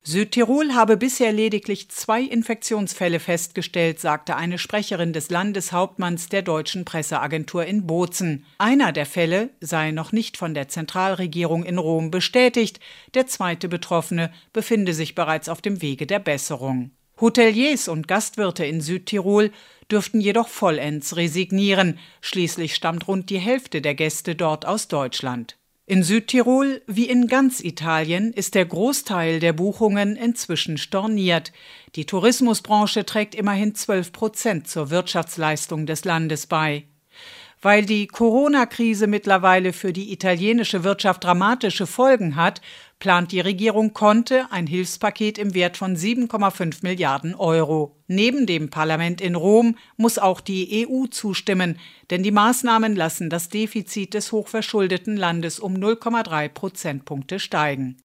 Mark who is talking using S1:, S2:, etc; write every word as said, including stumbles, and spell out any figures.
S1: Südtirol habe bisher lediglich zwei Infektionsfälle festgestellt, sagte eine Sprecherin des Landeshauptmanns der deutschen Presseagentur in Bozen. Einer der Fälle sei noch nicht von der Zentralregierung in Rom bestätigt, der zweite Betroffene befinde sich bereits auf dem Wege der Besserung. Hoteliers und Gastwirte in Südtirol dürften jedoch vollends resignieren. Schließlich stammt rund die Hälfte der Gäste dort aus Deutschland. In Südtirol wie in ganz Italien ist der Großteil der Buchungen inzwischen storniert. Die Tourismusbranche trägt immerhin zwölf Prozent zur Wirtschaftsleistung des Landes bei. Weil die Corona-Krise mittlerweile für die italienische Wirtschaft dramatische Folgen hat, plant die Regierung Conte ein Hilfspaket im Wert von sieben Komma fünf Milliarden Euro. Neben dem Parlament in Rom muss auch die E U zustimmen, denn die Maßnahmen lassen das Defizit des hochverschuldeten Landes um null Komma drei Prozentpunkte steigen.